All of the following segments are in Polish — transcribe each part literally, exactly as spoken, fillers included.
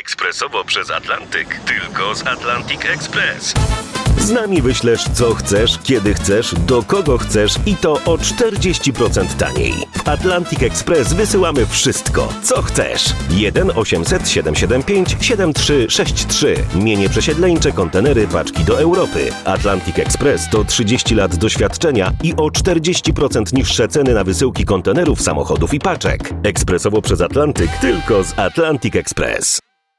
Ekspresowo przez Atlantyk. Tylko z Atlantic Express. Z nami wyślesz co chcesz, kiedy chcesz, do kogo chcesz i to o czterdzieści procent taniej. W Atlantic Express wysyłamy wszystko, co chcesz. jeden osiemset siedemset siedemdziesiąt pięć siedemdziesiąt trzy sześćdziesiąt trzy. Mienie przesiedleńcze, kontenery, paczki do Europy. Atlantic Express to trzydzieści lat doświadczenia i o czterdzieści procent niższe ceny na wysyłki kontenerów, samochodów i paczek. Ekspresowo przez Atlantyk, tylko z Atlantic Express.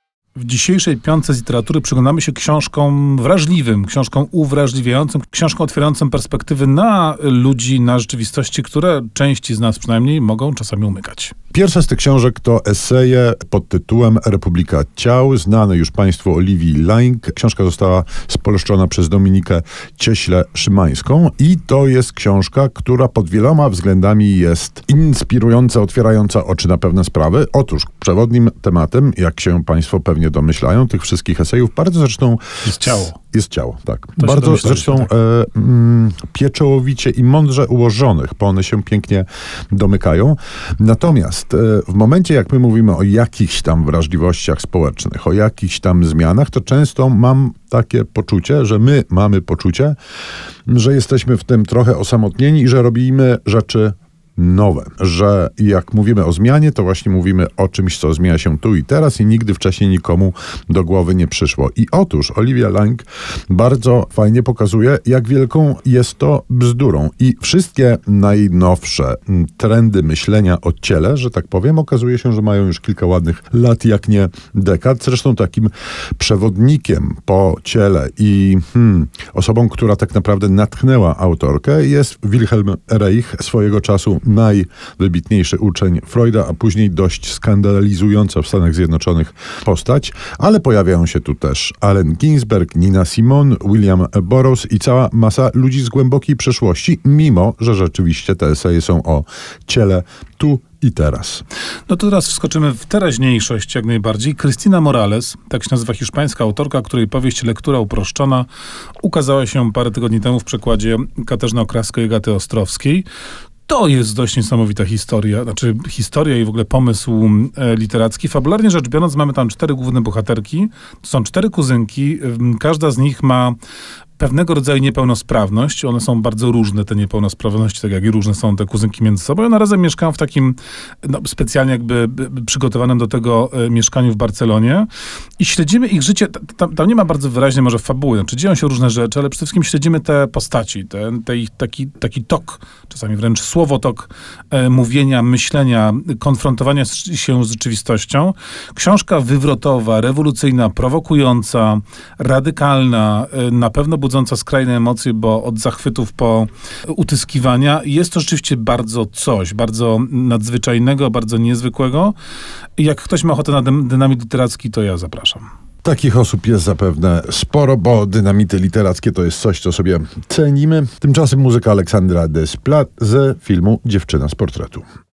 W dzisiejszej piątce z literatury przyglądamy się książkom wrażliwym, książkom uwrażliwiającym, książkom otwierającym perspektywy na ludzi, na rzeczywistości, które części z nas przynajmniej mogą czasami umykać. Pierwsza z tych książek to eseje pod tytułem Republika Ciał, znane już Państwu Oliwii Laing. Książka została spolszczona przez Dominikę Cieślę-Szymańską i to jest książka, która pod wieloma względami jest inspirująca, otwierająca oczy na pewne sprawy. Otóż przewodnim tematem, jak się Państwo pewnie domyślają, tych wszystkich esejów, bardzo zresztą... Jest ciało. Jest ciało, tak. To bardzo zresztą tak. e, mm, pieczołowicie i mądrze ułożonych, bo one się pięknie domykają. Natomiast e, w momencie, jak my mówimy o jakichś tam wrażliwościach społecznych, o jakichś tam zmianach, to często mam takie poczucie, że my mamy poczucie, że jesteśmy w tym trochę osamotnieni i że robimy rzeczy nowe, że jak mówimy o zmianie, to właśnie mówimy o czymś, co zmienia się tu i teraz i nigdy wcześniej nikomu do głowy nie przyszło. I otóż Olivia Laing bardzo fajnie pokazuje, jak wielką jest to bzdurą. I wszystkie najnowsze trendy myślenia o ciele, że tak powiem, okazuje się, że mają już kilka ładnych lat, jak nie dekad. Zresztą takim przewodnikiem po ciele i hmm, osobą, która tak naprawdę natchnęła autorkę, jest Wilhelm Reich, swojego czasu najwybitniejszy uczeń Freuda, a później dość skandalizująca w Stanach Zjednoczonych postać, ale pojawiają się tu też Allen Ginsberg, Nina Simone, William Burroughs i cała masa ludzi z głębokiej przeszłości, mimo że rzeczywiście te eseje są o ciele tu i teraz. No to teraz wskoczymy w teraźniejszość jak najbardziej. Cristina Morales, tak się nazywa hiszpańska autorka, której powieść Lektura uproszczona ukazała się parę tygodni temu w przekładzie Katarzyny Okrasko i Agaty Ostrowskiej. To jest dość niesamowita historia, znaczy historia i w ogóle pomysł e, literacki. Fabularnie rzecz biorąc, mamy tam cztery główne bohaterki. To są cztery kuzynki. Każda z nich ma pewnego rodzaju niepełnosprawność. One są bardzo różne, te niepełnosprawności, tak jak i różne są te kuzynki między sobą. I one razem mieszkają w takim no, specjalnie jakby przygotowanym do tego e, mieszkaniu w Barcelonie. I śledzimy ich życie. Tam, tam nie ma bardzo wyraźnie może fabuły. Znaczy dzieją się różne rzeczy, ale przede wszystkim śledzimy te postaci, te, te ich taki, taki tok, czasami wręcz słowotok e, mówienia, myślenia, konfrontowania się z rzeczywistością. Książka wywrotowa, rewolucyjna, prowokująca, radykalna, e, na pewno budząca skrajne emocje, bo od zachwytów po utyskiwania. Jest to rzeczywiście bardzo coś, bardzo nadzwyczajnego, bardzo niezwykłego. I jak ktoś ma ochotę na dynamit literacki, to ja zapraszam. Takich osób jest zapewne sporo, bo dynamity literackie to jest coś, co sobie cenimy. Tymczasem muzyka Aleksandra Desplat z filmu Dziewczyna z portretu.